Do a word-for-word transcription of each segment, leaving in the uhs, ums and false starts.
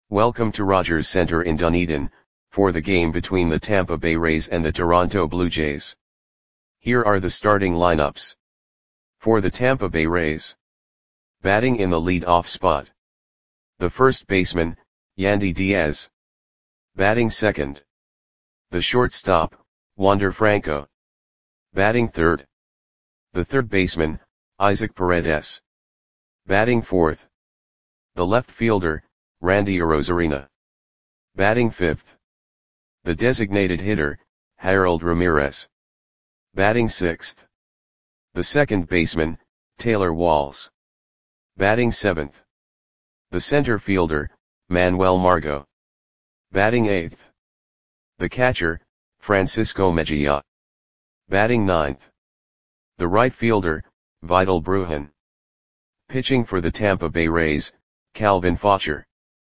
Welcome to Rogers Center in Dunedin, for the game between the Tampa Bay Rays and the Toronto Blue Jays. Here are the starting lineups. For the Tampa Bay Rays. Batting in the lead-off spot. The first baseman, Yandy Diaz. Batting second. The shortstop, Wander Franco. Batting third. The third baseman, Isaac Paredes. Batting fourth. The left fielder, Randy Arozarena. Batting fifth. The designated hitter, Harold Ramirez. Batting sixth. The second baseman, Taylor Walls. Batting seventh. The center fielder, Manuel Margot. Batting eighth. The catcher, Francisco Mejia. Batting ninth. The right fielder, Vidal Brujan. Pitching for the Tampa Bay Rays, Calvin Faucher.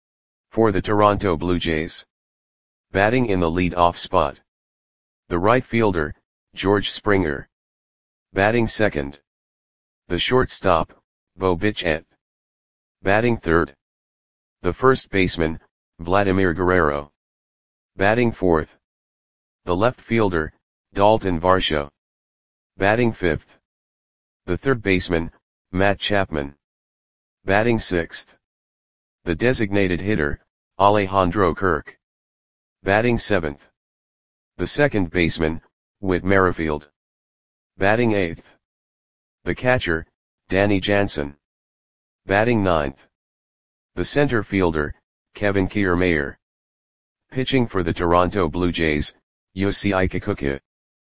For the Toronto Blue Jays. Batting in the lead-off spot. The right fielder, George Springer. Batting second. The shortstop, Bo Bichette. Batting third. The first baseman, Vladimir Guerrero. Batting fourth. The left fielder, Dalton Varsho. Batting fifth. The third baseman, Matt Chapman. Batting sixth. The designated hitter, Alejandro Kirk. Batting seventh. The second baseman, Whit Merrifield. Batting eighth. The catcher, Danny Jansen. Batting ninth. The center fielder, Kevin Kiermaier. Pitching for the Toronto Blue Jays, Yosei Kikuchi.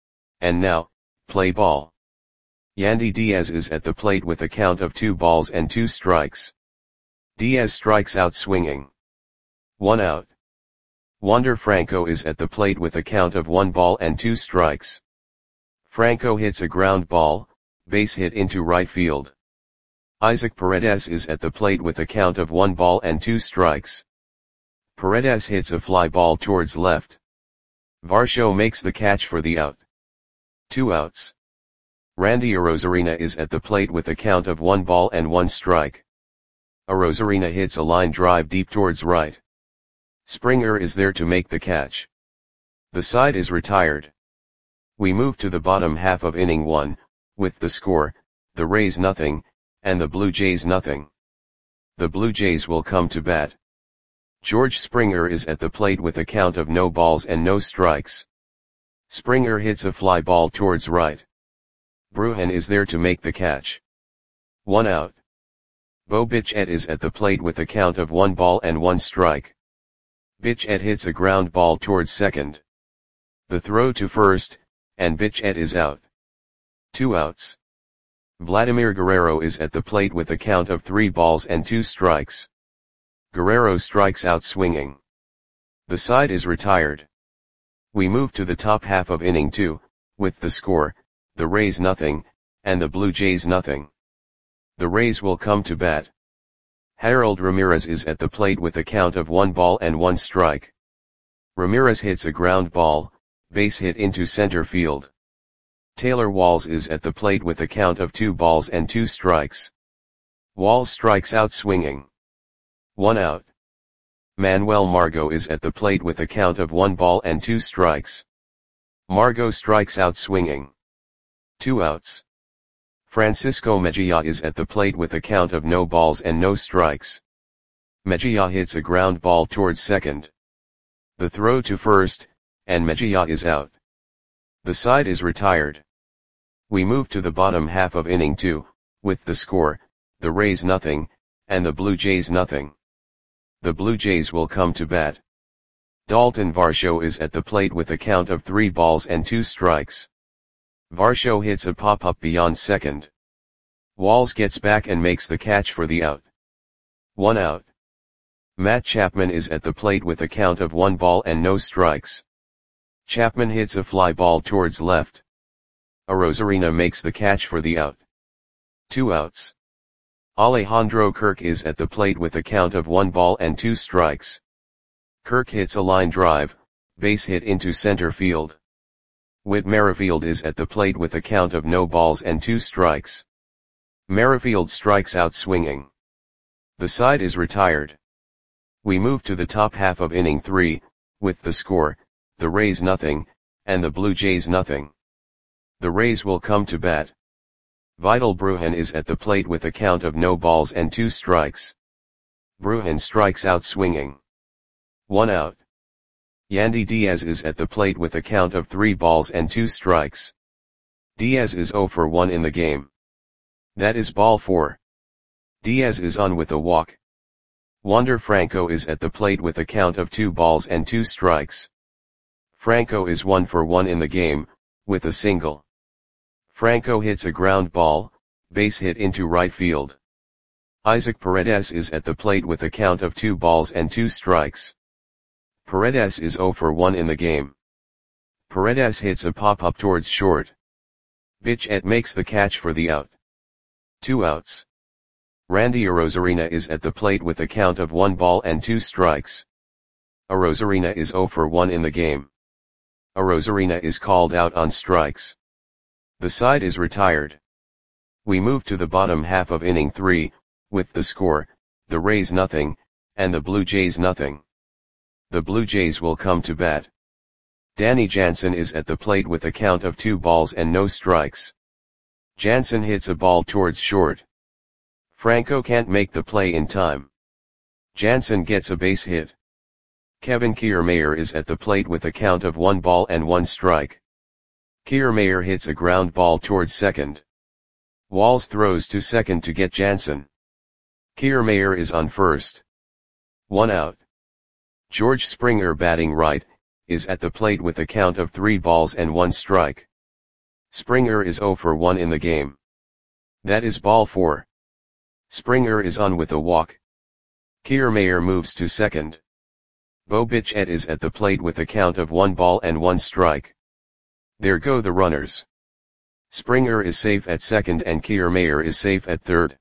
And now, play ball. Yandy Diaz is at the plate with a count of two balls and two strikes. Diaz strikes out swinging. One out. Wander Franco is at the plate with a count of one ball and two strikes. Franco hits a ground ball, base hit into right field. Isaac Paredes is at the plate with a count of one ball and two strikes. Paredes hits a fly ball towards left. Varsho makes the catch for the out. Two outs. Randy Arozarena is at the plate with a count of one ball and one strike. Arozarena hits a line drive deep towards right. Springer is there to make the catch. The side is retired. We move to the bottom half of inning one, with the score, the Rays nothing, and the Blue Jays nothing. The Blue Jays will come to bat. George Springer is at the plate with a count of no balls and no strikes. Springer hits a fly ball towards right. Brujan is there to make the catch. One out. Bo Bichette is at the plate with a count of one ball and one strike. Bichette hits a ground ball towards second. The throw to first, and Bichette is out. Two outs. Vladimir Guerrero is at the plate with a count of three balls and two strikes. Guerrero strikes out swinging. The side is retired. We move to the top half of inning two, with the score, the Rays nothing, and the Blue Jays nothing. The Rays will come to bat. Harold Ramirez is at the plate with a count of one ball and one strike. Ramirez hits a ground ball, base hit into center field. Taylor Walls is at the plate with a count of two balls and two strikes. Walls strikes out swinging. One out. Manuel Margot is at the plate with a count of one ball and two strikes. Margot strikes out swinging. Two outs. Francisco Mejia is at the plate with a count of no balls and no strikes. Mejia hits a ground ball towards second. The throw to first, and Mejia is out. The side is retired. We move to the bottom half of inning two, with the score, the Rays nothing, and the Blue Jays nothing. The Blue Jays will come to bat. Dalton Varsho is at the plate with a count of three balls and two strikes. Varsho hits a pop-up beyond second. Walls gets back and makes the catch for the out. One out. Matt Chapman is at the plate with a count of one ball and no strikes. Chapman hits a fly ball towards left. Arozarena makes the catch for the out. Two outs. Alejandro Kirk is at the plate with a count of one ball and two strikes. Kirk hits a line drive, base hit into center field. Whit Merrifield is at the plate with a count of no balls and two strikes. Merrifield strikes out swinging. The side is retired. We move to the top half of inning three, with the score, the Rays nothing, and the Blue Jays nothing. The Rays will come to bat. Vidal Brujan is at the plate with a count of no balls and two strikes. Brujan strikes out swinging. One out. Yandy Diaz is at the plate with a count of three balls and two strikes. Diaz is zero for one in the game. That is ball four. Diaz is on with a walk. Wander Franco is at the plate with a count of two balls and two strikes. Franco is one for one in the game, with a single. Franco hits a ground ball, base hit into right field. Isaac Paredes is at the plate with a count of two balls and two strikes. Paredes is zero for one in the game. Paredes hits a pop-up towards short. Bichette makes the catch for the out. Two outs. Randy Arozarena is at the plate with a count of one ball and two strikes. Arozarena is zero for one in the game. Arozarena is called out on strikes. The side is retired. We move to the bottom half of inning three, with the score, the Rays nothing, and the Blue Jays nothing. The Blue Jays will come to bat. Danny Jansen is at the plate with a count of two balls and no strikes. Jansen hits a ball towards short. Franco can't make the play in time. Jansen gets a base hit. Kevin Kiermaier is at the plate with a count of one ball and one strike. Kiermaier hits a ground ball towards second. Walls throws to second to get Jansen. Kiermaier is on first. One out. George Springer, batting right, is at the plate with a count of three balls and one strike. Springer is zero for one in the game. That is ball four. Springer is on with a walk. Kiermaier moves to second. Bo Bichette is at the plate with a count of one ball and one strike. There go the runners. Springer is safe at second and Kiermaier is safe at third.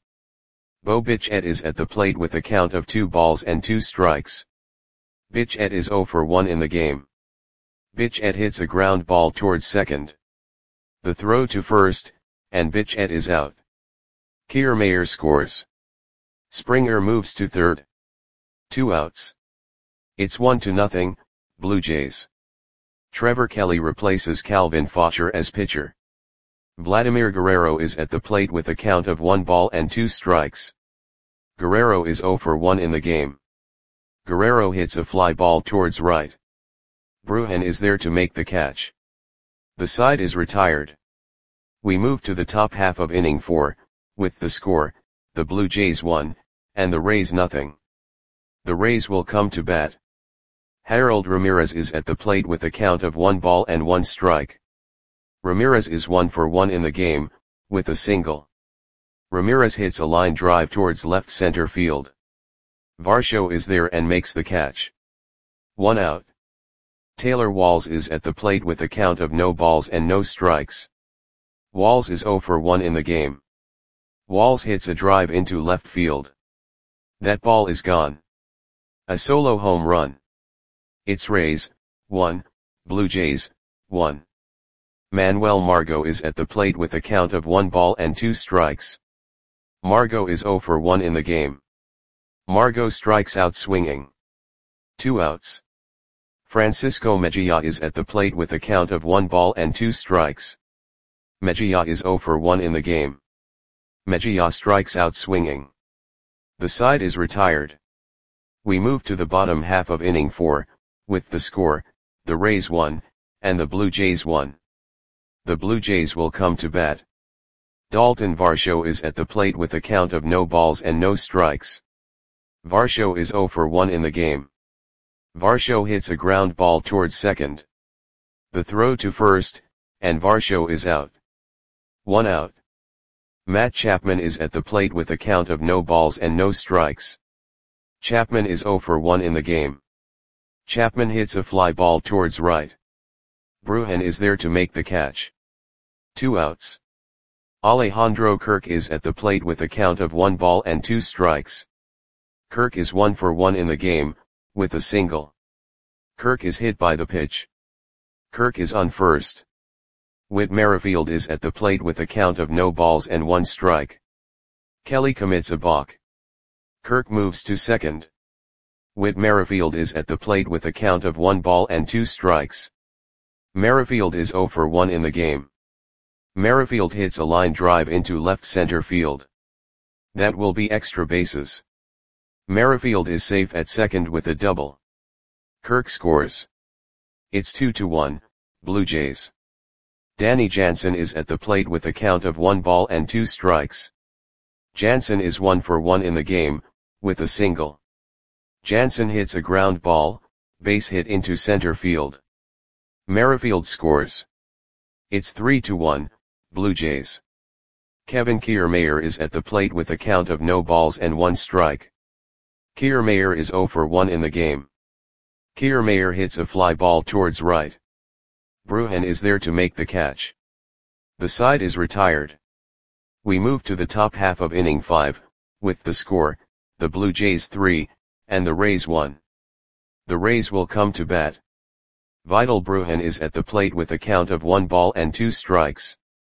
Bo Bichette is at the plate with a count of two balls and two strikes. Bichette is zero for one in the game. Bichette hits a ground ball towards second. The throw to first, and Bichette is out. Kiermaier scores. Springer moves to third. Two outs. It's one to nothing, Blue Jays. Trevor Kelly replaces Calvin Faucher as pitcher. Vladimir Guerrero is at the plate with a count of one ball and two strikes. Guerrero is zero for one in the game. Guerrero hits a fly ball towards right. Brujan is there to make the catch. The side is retired. We move to the top half of inning four, with the score, the Blue Jays one, and the Rays nothing. The Rays will come to bat. Harold Ramirez is at the plate with a count of one ball and one strike. Ramirez is one for one in the game, with a single. Ramirez hits a line drive towards left center field. Varsho is there and makes the catch. One out. Taylor Walls is at the plate with a count of no balls and no strikes. Walls is zero for one in the game. Walls hits a drive into left field. That ball is gone. A solo home run. It's Rays, one, Blue Jays, one. Manuel Margot is at the plate with a count of one ball and two strikes. Margot is zero for one in the game. Margot strikes out swinging. Two outs. Francisco Mejia is at the plate with a count of one ball and two strikes. Mejia is zero for one in the game. Mejia strikes out swinging. The side is retired. We move to the bottom half of inning four, with the score, the Rays one, and the Blue Jays one. The Blue Jays will come to bat. Dalton Varsho is at the plate with a count of no balls and no strikes. Varsho is zero for one in the game. Varsho hits a ground ball towards second. The throw to first, and Varsho is out. One out. Matt Chapman is at the plate with a count of no balls and no strikes. Chapman is zero for one in the game. Chapman hits a fly ball towards right. Brujan is there to make the catch. Two outs. Alejandro Kirk is at the plate with a count of one ball and two strikes. Kirk is one for one in the game, with a single. Kirk is hit by the pitch. Kirk is on first. Whit Merrifield is at the plate with a count of no balls and one strike. Kelly commits a balk. Kirk moves to second. Whit Merrifield is at the plate with a count of one ball and two strikes. Merrifield is oh for one in the game. Merrifield hits a line drive into left center field. That will be extra bases. Merrifield is safe at second with a double. Kirk scores. It's two to one, Blue Jays. Danny Jansen is at the plate with a count of one ball and two strikes. Jansen is one for one in the game, with a single. Jansen hits a ground ball, base hit into center field. Merrifield scores. It's three to one, Blue Jays. Kevin Kiermaier is at the plate with a count of no balls and one strike. Kiermaier is oh for one in the game. Kiermaier hits a fly ball towards right. Bruhan is there to make the catch. The side is retired. We move to the top half of inning five, with the score, the Blue Jays three, and the Rays one. The Rays will come to bat. Vidal Bruhan is at the plate with a count of one ball and two strikes.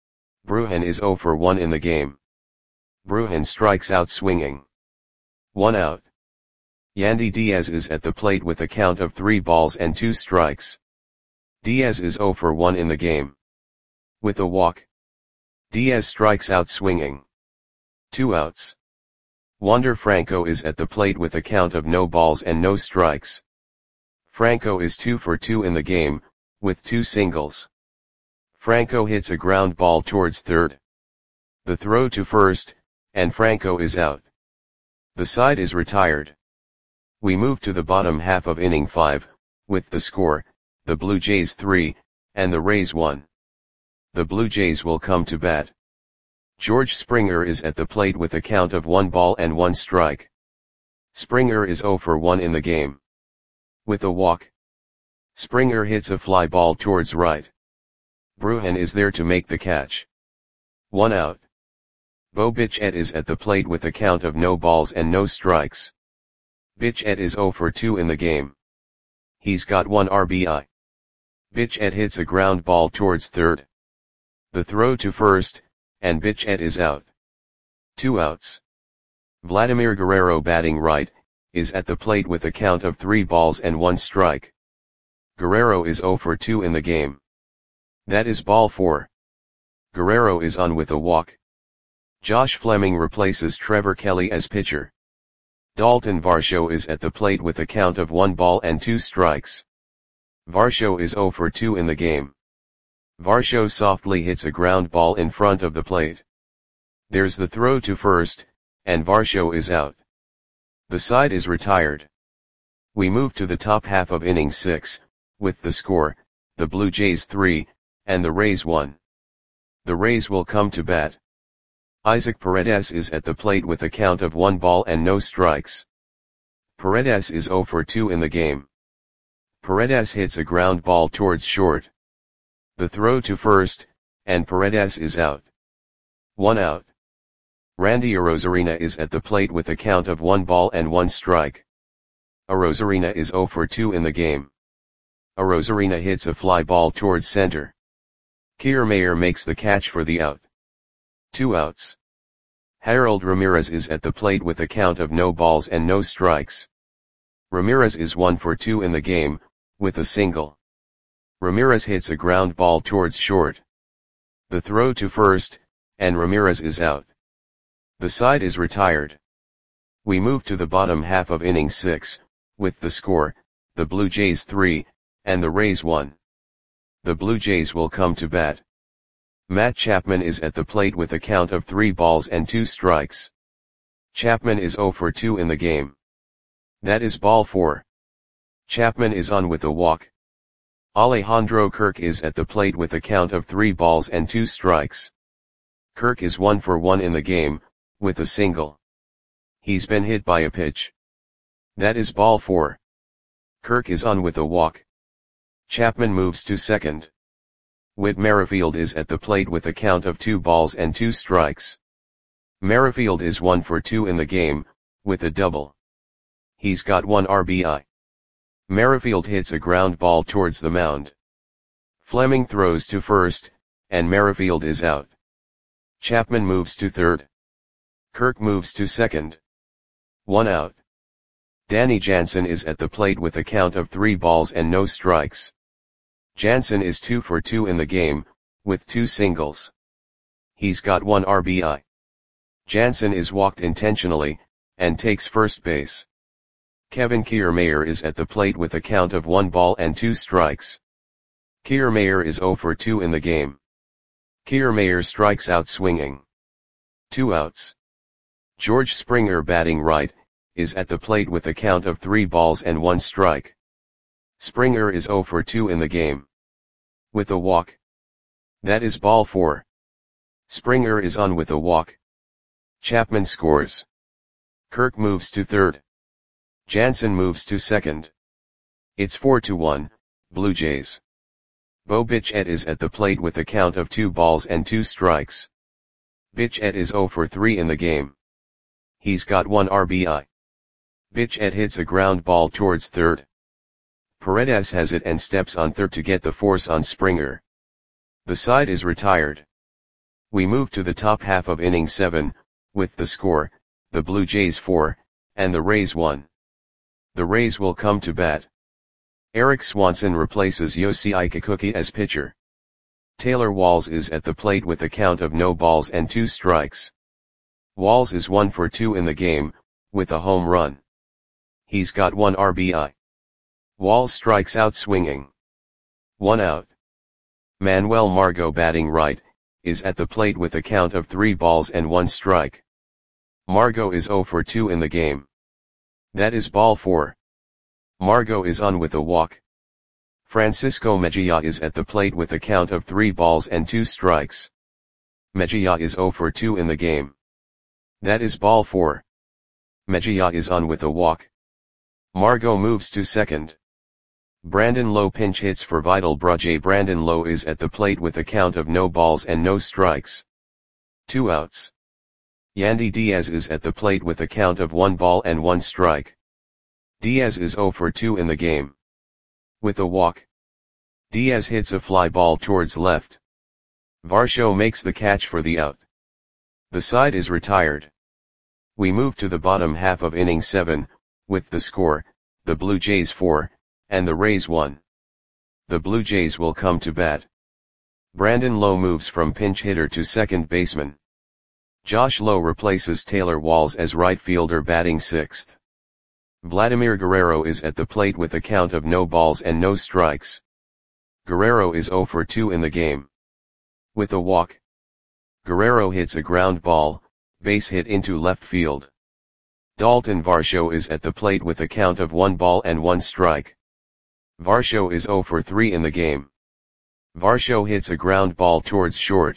Bruhan is oh for one in the game. Bruhan strikes out swinging. One out. Yandy Diaz is at the plate with a count of three balls and two strikes. Diaz is oh for one in the game. With a walk. Diaz strikes out swinging. Two outs. Wander Franco is at the plate with a count of no balls and no strikes. Franco is two for two in the game, with two singles. Franco hits a ground ball towards third. The throw to first, and Franco is out. The side is retired. We move to the bottom half of inning five, with the score, the Blue Jays three, and the Rays one. The Blue Jays will come to bat. George Springer is at the plate with a count of one ball and one strike. Springer is oh for one in the game. With a walk. Springer hits a fly ball towards right. Bruhan is there to make the catch. One out. Bo Bichette is at the plate with a count of no balls and no strikes. Bichette is oh for two in the game. He's got one R B I. Bichette hits a ground ball towards third. The throw to first, and Bichette is out. Two outs. Vladimir Guerrero, batting right, is at the plate with a count of three balls and one strike. Guerrero is oh for two in the game. That is ball four. Guerrero is on with a walk. Josh Fleming replaces Trevor Kelly as pitcher. Dalton Varsho is at the plate with a count of one ball and two strikes. Varsho is oh for two in the game. Varsho softly hits a ground ball in front of the plate. There's the throw to first, and Varsho is out. The side is retired. We move to the top half of inning six, with the score, the Blue Jays three, and the Rays one. The Rays will come to bat. Isaac Paredes is at the plate with a count of one ball and no strikes. Paredes is oh for two in the game. Paredes hits a ground ball towards short. The throw to first, and Paredes is out. One out. Randy Arozarena is at the plate with a count of one ball and one strike. Arozarena is oh for two in the game. Arozarena hits a fly ball towards center. Kiermaier makes the catch for the out. Two outs. Harold Ramirez is at the plate with a count of no balls and no strikes. Ramirez is one for two in the game, with a single. Ramirez hits a ground ball towards short. The throw to first, and Ramirez is out. The side is retired. We move to the bottom half of inning six, with the score, the Blue Jays three, and the Rays one. The Blue Jays will come to bat. Matt Chapman is at the plate with a count of three balls and two strikes. Chapman is oh for two in the game. That is ball four. Chapman is on with a walk. Alejandro Kirk is at the plate with a count of three balls and two strikes. Kirk is one for one in the game, with a single. He's been hit by a pitch. That is ball four. Kirk is on with a walk. Chapman moves to second. Whit Merrifield is at the plate with a count of two balls and two strikes. Merrifield is one for two in the game, with a double. He's got one R B I. Merrifield hits a ground ball towards the mound. Fleming throws to first, and Merrifield is out. Chapman moves to third. Kirk moves to second. One out. Danny Jansen is at the plate with a count of three balls and no strikes. Jansen is two for two in the game, with two singles. He's got one R B I. Jansen is walked intentionally, and takes first base. Kevin Kiermaier is at the plate with a count of one ball and two strikes. Kiermaier is zero for two in the game. Kiermaier strikes out swinging. Two outs. George Springer, batting right, is at the plate with a count of three balls and one strike. Springer is zero for two in the game. With a walk. That is ball four. Springer is on with a walk. Chapman scores. Kirk moves to third. Jansen moves to second. It's four to one, Blue Jays. Bo Bichette is at the plate with a count of two balls and two strikes. Bichette is zero for three in the game. He's got one R B I. Bichette hits a ground ball towards third. Paredes has it and steps on third to get the force on Springer. The side is retired. We move to the top half of inning seven, with the score, the Blue Jays four, and the Rays one. The Rays will come to bat. Eric Swanson replaces Yoshi Kikuchi as pitcher. Taylor Walls is at the plate with a count of no balls and two strikes. Walls is one for two in the game, with a home run. He's got one R B I. Walls strikes out swinging. One out. Manuel Margot, batting right, is at the plate with a count of three balls and one strike. Margot is zero for two in the game. That is ball four. Margot is on with a walk. Francisco Mejia is at the plate with a count of three balls and two strikes. Mejia is zero for two in the game. That is ball four. Mejia is on with a walk. Margot moves to second. Brandon Lowe pinch hits for Vidal Brujay. Brandon Lowe is at the plate with a count of no balls and no strikes. Two outs. Yandy Diaz is at the plate with a count of one ball and one strike. Diaz is zero for two in the game. With a walk. Diaz hits a fly ball towards left. Varsho makes the catch for the out. The side is retired. We move to the bottom half of inning seven, with the score, the Blue Jays four, and the Rays one. The Blue Jays will come to bat. Brandon Lowe moves from pinch hitter to second baseman. Josh Lowe replaces Taylor Walls as right fielder, batting sixth. Vladimir Guerrero is at the plate with a count of no balls and no strikes. Guerrero is zero for two in the game. With a walk. Guerrero hits a ground ball, base hit into left field. Dalton Varsho is at the plate with a count of one ball and one strike. Varsho is zero for three in the game. Varsho hits a ground ball towards short.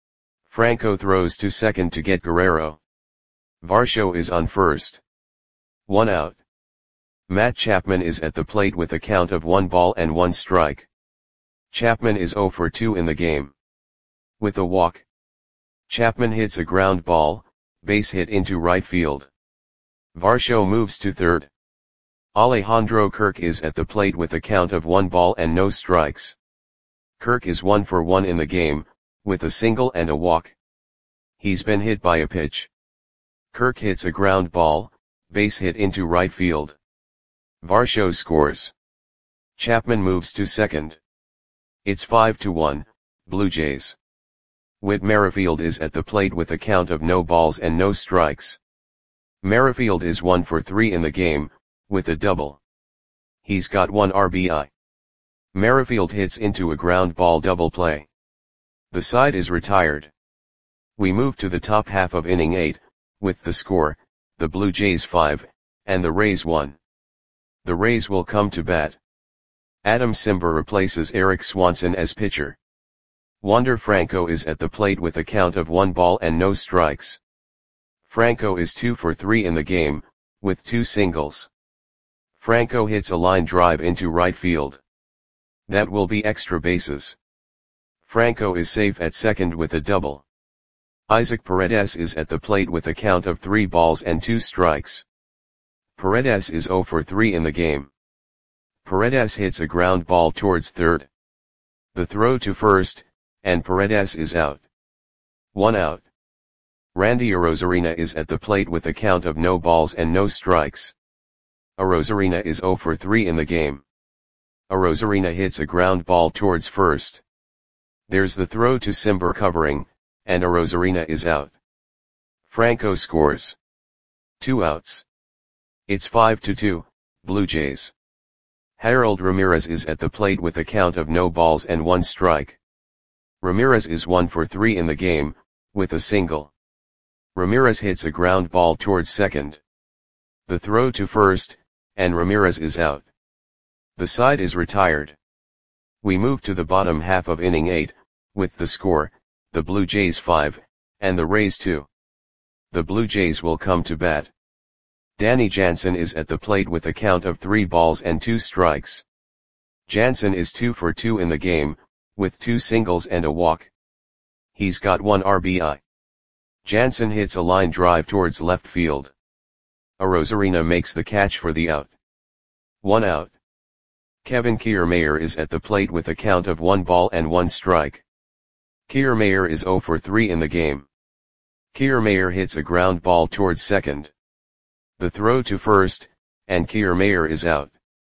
Franco throws to second to get Guerrero. Varsho is on first. One out. Matt Chapman is at the plate with a count of one ball and one strike. Chapman is zero for two in the game. With a walk. Chapman hits a ground ball, base hit into right field. Varsho moves to third. Alejandro Kirk is at the plate with a count of one ball and no strikes. Kirk is one for one in the game, with a single and a walk. He's been hit by a pitch. Kirk hits a ground ball, base hit into right field. Varsho scores. Chapman moves to second. It's five to one, Blue Jays. Whit Merrifield is at the plate with a count of no balls and no strikes. Merrifield is one for three in the game, with a double. He's got one R B I. Merrifield hits into a ground ball double play. The side is retired. We move to the top half of inning eight, with the score, the Blue Jays five, and the Rays one. The Rays will come to bat. Adam Simber replaces Eric Swanson as pitcher. Wander Franco is at the plate with a count of one ball and no strikes. Franco is two for three in the game, with two singles. Franco hits a line drive into right field. That will be extra bases. Franco is safe at second with a double. Isaac Paredes is at the plate with a count of three balls and two strikes. Paredes is zero for three in the game. Paredes hits a ground ball towards third. The throw to first, and Paredes is out. One out. Randy Arozarena is at the plate with a count of no balls and no strikes. Arozarena is zero for three in the game. Arozarena hits a ground ball towards first. There's the throw to Cimber covering, and Arozarena is out. Franco scores. Two outs. It's five to two, Blue Jays. Harold Ramirez is at the plate with a count of no balls and one strike. Ramirez is one for three in the game, with a single. Ramirez hits a ground ball towards second. The throw to first, and Ramirez is out. The side is retired. We move to the bottom half of inning eight, with the score, the Blue Jays five, and the Rays two. The Blue Jays will come to bat. Danny Jansen is at the plate with a count of three balls and two strikes. Jansen is two for two in the game, with two singles and a walk. He's got one R B I. Jansen hits a line drive towards left field. Arozarena makes the catch for the out. One out. Kevin Kiermaier is at the plate with a count of one ball and one strike. Kiermaier is zero for three in the game. Kiermaier hits a ground ball towards second. The throw to first, and Kiermaier is out.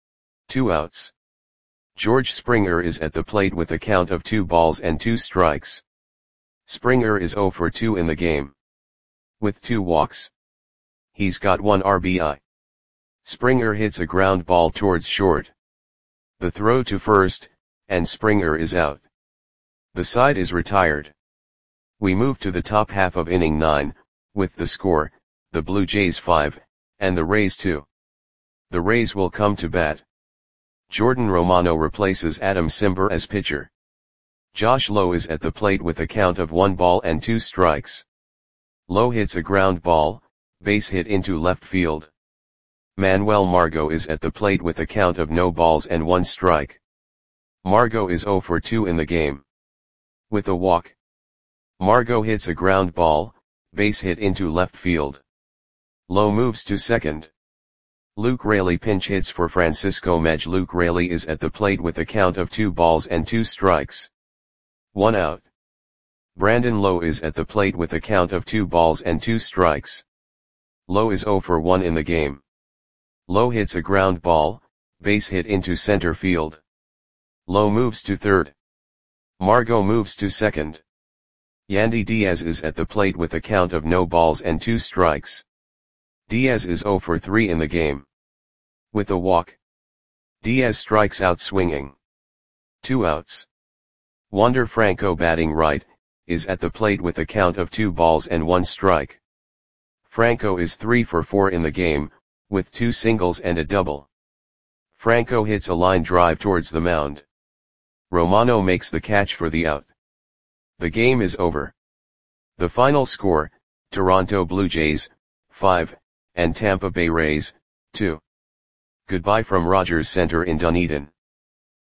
Two outs. George Springer is at the plate with a count of two balls and two strikes. Springer is zero for two in the game. With two walks. He's got one R B I. Springer hits a ground ball towards short. The throw to first, and Springer is out. The side is retired. We move to the top half of inning nine, with the score, the Blue Jays five, and the Rays two. The Rays will come to bat. Jordan Romano replaces Adam Cimber as pitcher. Josh Lowe is at the plate with a count of one ball and two strikes. Lowe hits a ground ball, base hit into left field. Manuel Margot is at the plate with a count of no balls and one strike. Margot is zero for two in the game. With a walk. Margot hits a ground ball, base hit into left field. Lowe moves to second. Luke Raley pinch hits for Francisco Mej. Luke Raley is at the plate with a count of two balls and two strikes. One out. Brandon Lowe is at the plate with a count of two balls and two strikes. Lowe is zero for one in the game. Lowe hits a ground ball, base hit into center field. Lowe moves to third. Margot moves to second. Yandy Diaz is at the plate with a count of no balls and two strikes. Diaz is zero for three in the game. With a walk. Diaz strikes out swinging. Two outs. Wander Franco, batting right, is at the plate with a count of two balls and one strike. Franco is three for four in the game, with two singles and a double. Franco hits a line drive towards the mound. Romano makes the catch for the out. The game is over. The final score, Toronto Blue Jays, five, and Tampa Bay Rays, two. Goodbye from Rogers Center in Dunedin.